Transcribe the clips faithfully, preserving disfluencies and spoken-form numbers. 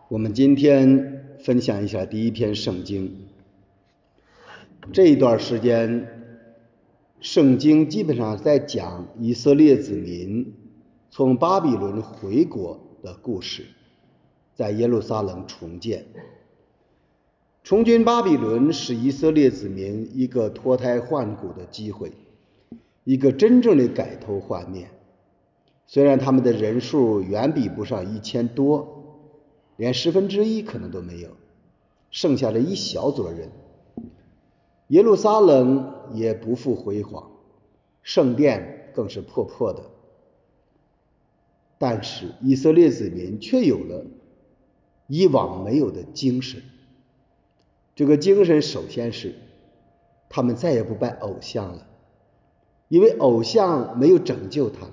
我们今天分享一下第一篇圣经。这一段时间，圣经基本上在讲以色列子民从巴比伦回国的故事，在耶路撒冷重建。重军巴比伦是以色列子民一个脱胎换骨的机会，一个真正的改头换面。虽然他们的人数远比不上一千多，连十分之一可能都没有，剩下了一小撮人。耶路撒冷也不复辉煌，圣殿更是破破的。但是以色列子民却有了以往没有的精神。这个精神首先是他们再也不拜偶像了，因为偶像没有拯救他们。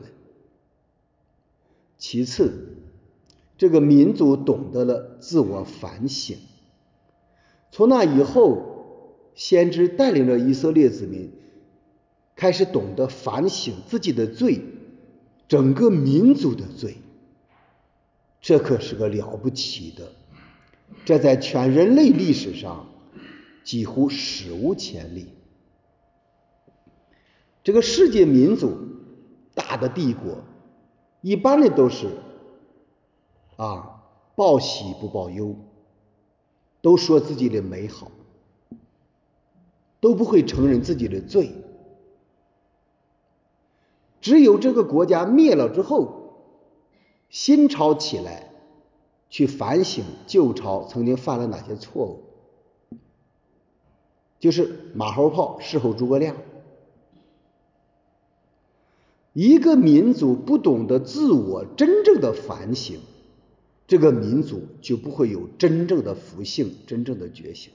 其次，这个民族懂得了自我反省。从那以后，先知带领着以色列子民开始懂得反省自己的罪，整个民族的罪。这可是个了不起的，这在全人类历史上几乎史无前例。这个世界民族大的帝国一般的都是啊报喜不报忧，都说自己的美好，都不会承认自己的罪。只有这个国家灭了之后，新朝起来去反省旧朝曾经犯了哪些错误，就是马后炮事后诸葛亮。一个民族不懂得自我真正的反省，这个民族就不会有真正的福性，真正的觉醒。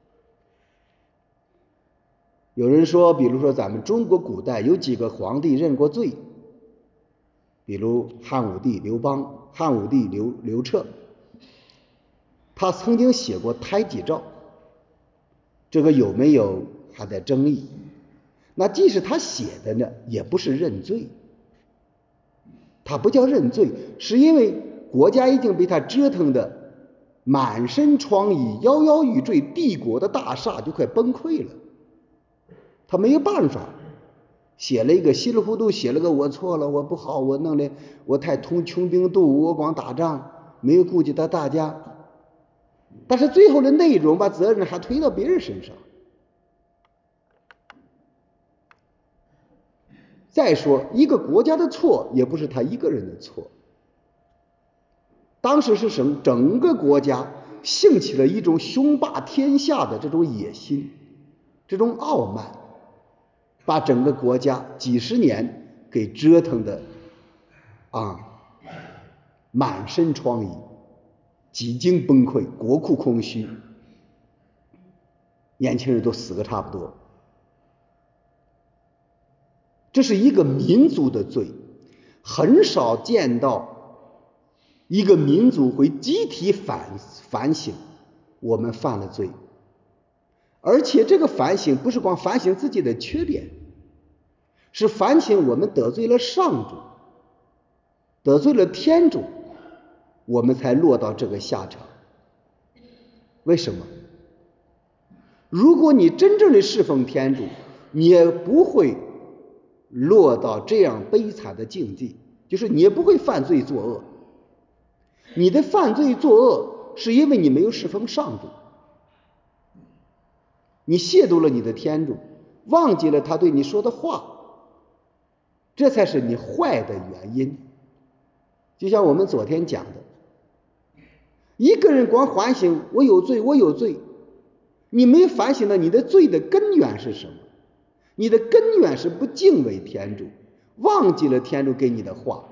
有人说，比如说咱们中国古代有几个皇帝认过罪，比如汉武帝刘邦、汉武帝刘刘彻，他曾经写过胎记诏，这个有没有还在争议。那即使他写的呢，也不是认罪，他不叫认罪，是因为国家已经被他折腾的满身疮痍、摇摇欲坠，帝国的大厦就快崩溃了，他没有办法，写了一个稀里糊涂，写了个我错了，我不好，我弄的我太穷穷兵黩武，我光打仗，没有顾及到大家。但是最后的内容把责任还推到别人身上。再说一个国家的错也不是他一个人的错，当时是什么？整个国家兴起了一种雄霸天下的这种野心，这种傲慢，把整个国家几十年给折腾的啊满身疮痍，几经崩溃，国库空虚，年轻人都死个差不多。这是一个民族的罪，很少见到一个民族会集体反反省我们犯了罪，而且这个反省不是光反省自己的缺点，是反省我们得罪了上主，得罪了天主，我们才落到这个下场。为什么？如果你真正的侍奉天主，你也不会落到这样悲惨的境地，就是你也不会犯罪作恶。你的犯罪作恶是因为你没有侍奉上主，你亵渎了你的天主，忘记了他对你说的话，这才是你坏的原因。就像我们昨天讲的，一个人光反省我有罪我有罪，你没反省到你的罪的根源是什么？你的根源是不敬畏天主，忘记了天主给你的话。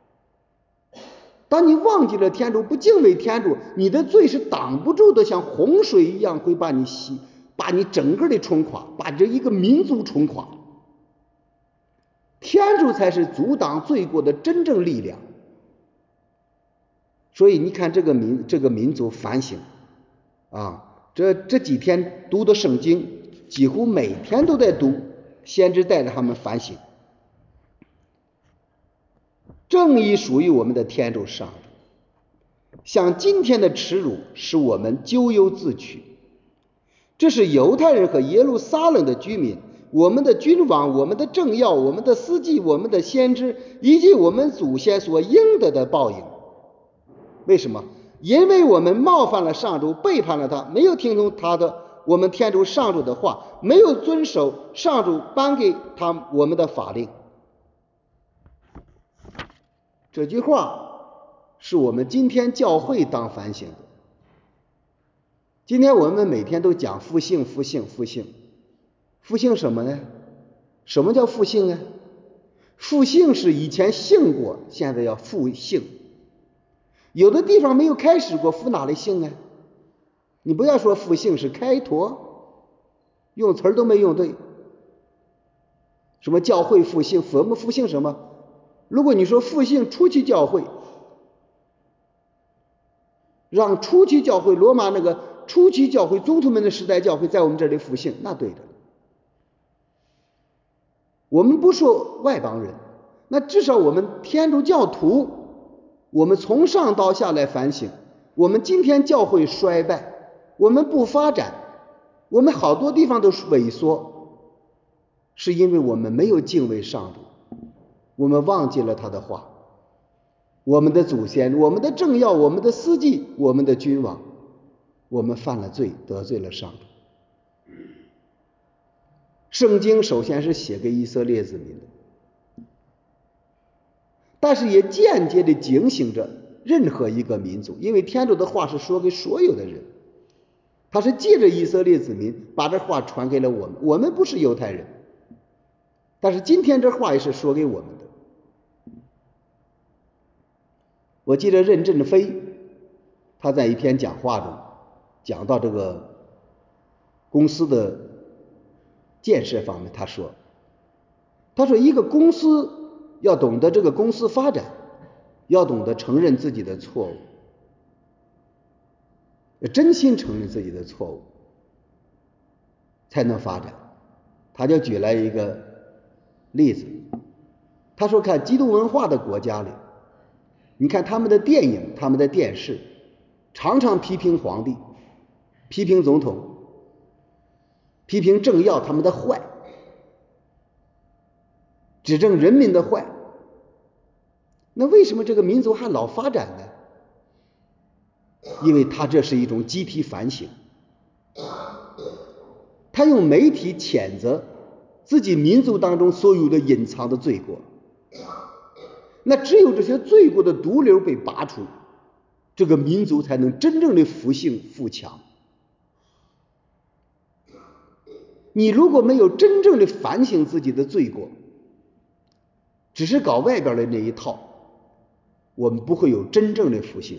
当你忘记了天主，不敬畏天主，你的罪是挡不住的，像洪水一样会把你洗，把你整个的冲垮，把这一个民族冲垮。天主才是阻挡罪过的真正力量。所以你看这个民这个民族反省啊，这这几天读的圣经，几乎每天都在读，先知带着他们反省。正义属于我们的天主上主， 像今天的耻辱使我们咎由自取。这是犹太人和耶路撒冷的居民，我们的君王，我们的政要，我们的司祭，我们的先知，以及我们祖先所应得的报应。为什么？因为我们冒犯了上主，背叛了他，没有听从他的我们天主上主的话，没有遵守上主颁给他我们的法令。这句话是我们今天教会当反省的。今天我们每天都讲复兴复兴复兴，复兴什么呢？什么叫复兴呢？复兴是以前兴过，现在要复兴。有的地方没有开始过，复哪里兴呢？你不要说复兴是开拓，用词儿都没用对。什么教会复兴？我们复兴什么？如果你说复兴初期教会，让初期教会罗马那个初期教会宗徒们的时代教会在我们这里复兴，那对的。我们不说外邦人，那至少我们天主教徒，我们从上到下来反省，我们今天教会衰败，我们不发展，我们好多地方都萎缩，是因为我们没有敬畏上主，我们忘记了他的话，我们的祖先，我们的政要，我们的司祭，我们的君王，我们犯了罪，得罪了上主。圣经首先是写给以色列子民的，但是也间接的警醒着任何一个民族，因为天主的话是说给所有的人，他是借着以色列子民把这话传给了我们。我们不是犹太人，但是今天这话也是说给我们的。我记得任正非他在一篇讲话中讲到这个公司的建设方面，他说他说一个公司要懂得这个公司发展，要懂得承认自己的错误，真心承认自己的错误才能发展。他就举来一个例子，他说看基督文化的国家里，你看他们的电影，他们的电视常常批评皇帝，批评总统，批评政要他们的坏，指证人民的坏。那为什么这个民族还老发展呢？因为他这是一种集体反省，他用媒体谴责自己民族当中所有的隐藏的罪过，那只有这些罪过的毒瘤被拔出，这个民族才能真正的复兴富强。你如果没有真正的反省自己的罪过，只是搞外边的那一套，我们不会有真正的复兴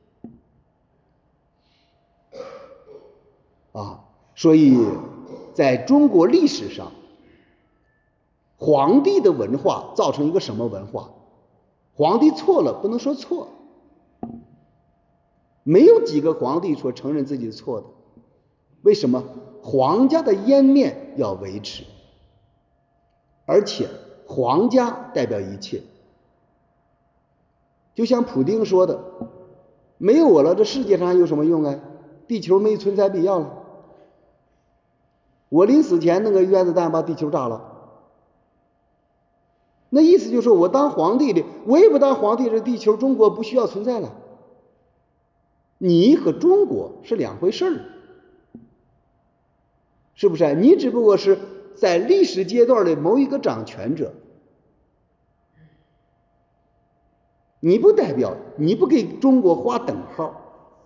啊。所以在中国历史上，皇帝的文化造成一个什么文化？皇帝错了不能说错，没有几个皇帝说承认自己的错的。为什么？皇家的颜面要维持，而且皇家代表一切。就像普丁说的，没有我了，这世界上还有什么用啊？地球没存在必要了。我临死前弄个原子弹把地球炸了，那意思就是说我当皇帝的，我也不当皇帝，这地球中国不需要存在了。你和中国是两回事儿，是不是？你只不过是在历史阶段的某一个掌权者，你不代表，你不给中国划等号。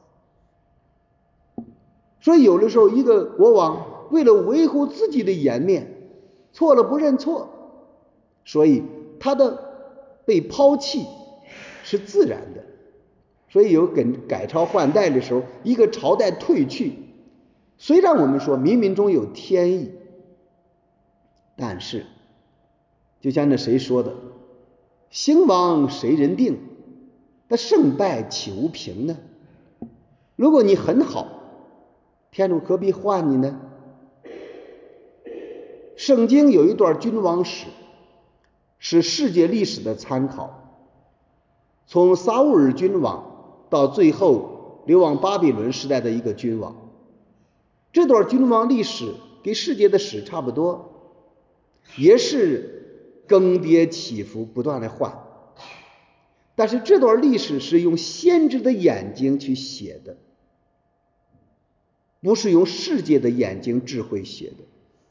所以有的时候一个国王为了维护自己的颜面，错了不认错，所以他的被抛弃是自然的。所以有跟改朝换代的时候，一个朝代退去，虽然我们说冥冥中有天意，但是就像那谁说的，兴亡谁人定，那胜败岂无凭呢？如果你很好，天主何必换你呢？圣经有一段君王史，是世界历史的参考。从撒乌尔君王到最后流亡巴比伦时代的一个君王。这段君王历史跟世界的史差不多，也是更迭起伏，不断的换。但是这段历史是用先知的眼睛去写的，不是用世界的眼睛智慧写的。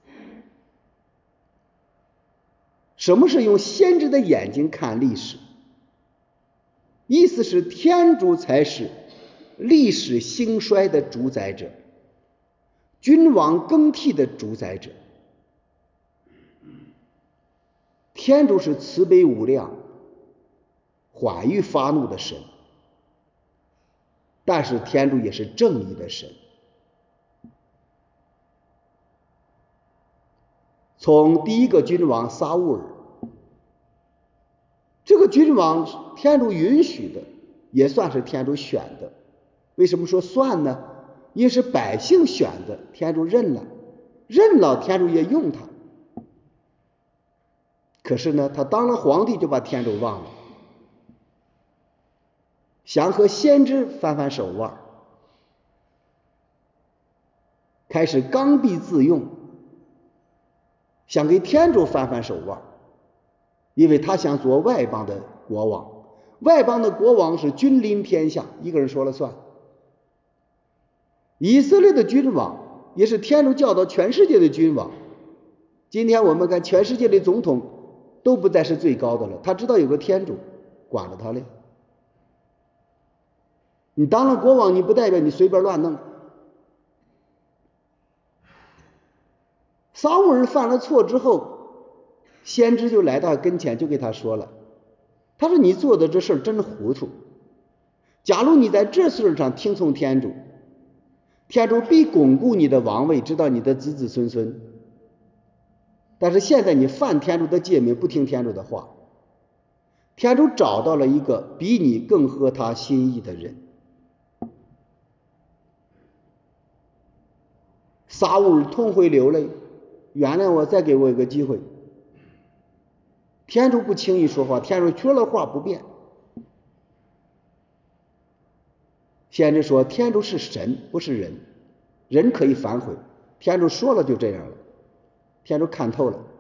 什么是用先知的眼睛看历史？意思是天主才是历史兴衰的主宰者，君王更替的主宰者。天主是慈悲无量、缓于发怒的神，但是天主也是正义的神。从第一个君王撒乌尔，这个君王天主允许的，也算是天主选的。为什么说算呢？因为是百姓选的，天主认了，认了天主也用他。可是呢，他当了皇帝就把天主忘了，想和先知翻翻手腕，开始刚愎自用，想给天主翻翻手腕，因为他想做外邦的国王。外邦的国王是君临天下，一个人说了算。以色列的君王也是天主教导全世界的君王。今天我们看全世界的总统都不再是最高的了，他知道有个天主管着他嘞。你当了国王，你不代表你随便乱弄。撒乌尔犯了错之后，先知就来到跟前，就给他说了，他说你做的这事真糊涂，假如你在这事上听从天主，天主必巩固你的王位，直到你的子子孙孙。但是现在你犯天主的诫命，不听天主的话，天主找到了一个比你更合他心意的人。撒乌尔痛悔流泪，原谅我，再给我一个机会。天主不轻易说话，天主说了话不变。先知说天主是神，不是人，人可以反悔，天主说了就这样了，天主看透了。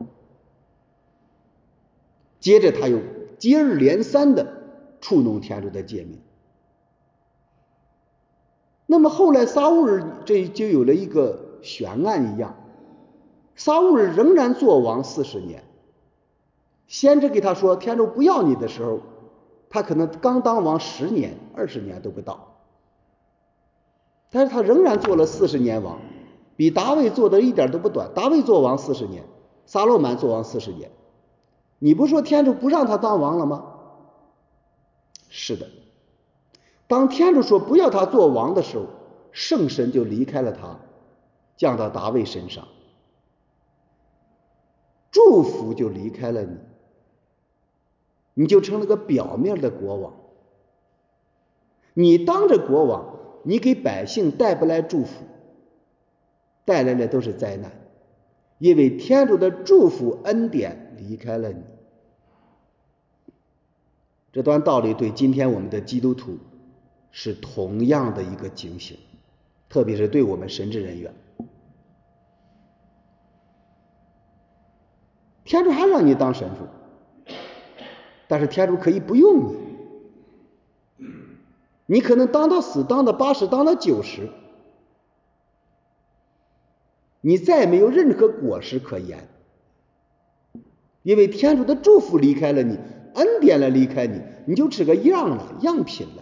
接着他又接二连三的触弄天主的诫命。那么后来撒乌尔这就有了一个悬案一样，撒乌尔仍然做王四十年。先知给他说天主不要你的时候，他可能刚当王十年二十年都不到，但是他仍然做了四十年王，比大卫做的一点都不短。大卫做王四十年，撒罗满做王四十年。你不说天主不让他当王了吗？是的，当天主说不要他做王的时候，圣神就离开了他，降到大卫身上，祝福就离开了你，你就成了个表面的国王。你当着国王，你给百姓带不来祝福，带来的都是灾难，因为天主的祝福恩典离开了你。这段道理对今天我们的基督徒是同样的一个警醒，特别是对我们神职人员。天主还让你当神父，但是天主可以不用你，你可能当到死，当到八十，当到九十，你再没有任何果实可言，因为天主的祝福离开了你，恩典了离开你，你就只个样了，样品了。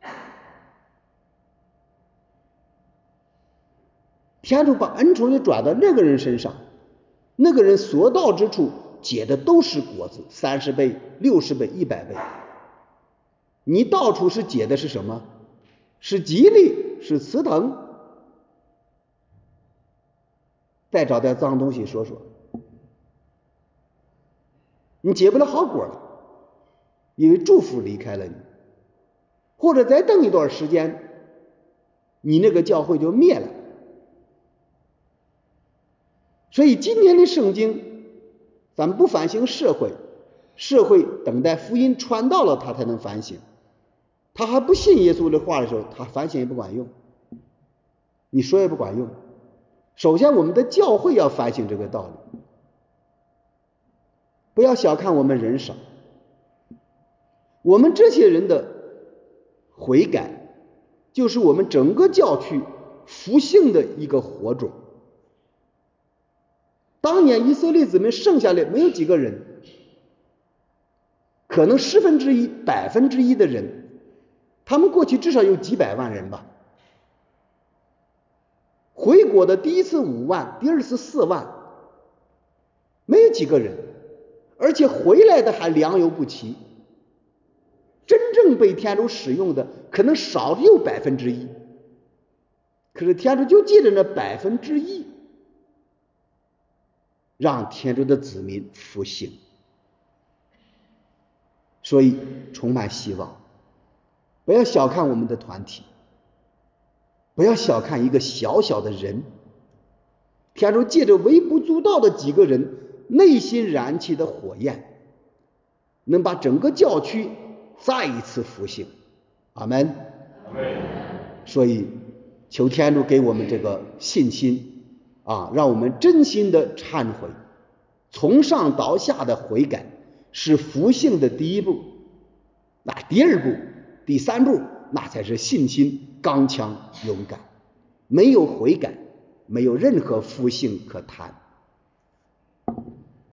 天主把恩宠就转到那个人身上，那个人所到之处结的都是果子，三十倍、六十倍、一百倍。你到处是结的是什么？是吉利，是慈腾。再找点脏东西说说，你结不了好果了，因为祝福离开了你。或者再等一段时间，你那个教会就灭了。所以今天的圣经，咱们不反省社会，社会等待福音传到了他才能反省。 他还不信耶稣的话的时候，他反省也不管用，你说也不管用。首先我们的教会要反省这个道理，不要小看我们人少，我们这些人的悔改就是我们整个教区复兴的一个火种。当年以色列子民剩下来没有几个人，可能十分之一百分之一的人，他们过去至少有几百万人吧，回国的第一次五万，第二次四万，没有几个人，而且回来的还良莠不齐，真正被天主使用的可能少有百分之一，可是天主就借着那百分之一，让天主的子民复兴，所以充满希望。不要小看我们的团体，不要小看一个小小的人，天主借着微不足道的几个人内心燃起的火焰，能把整个教区再一次复兴。阿们。 阿们。 所以求天主给我们这个信心啊，让我们真心的忏悔，从上到下的悔改是复兴的第一步，那第二步第三步那才是信心刚强勇敢。没有悔改，没有任何复兴可谈。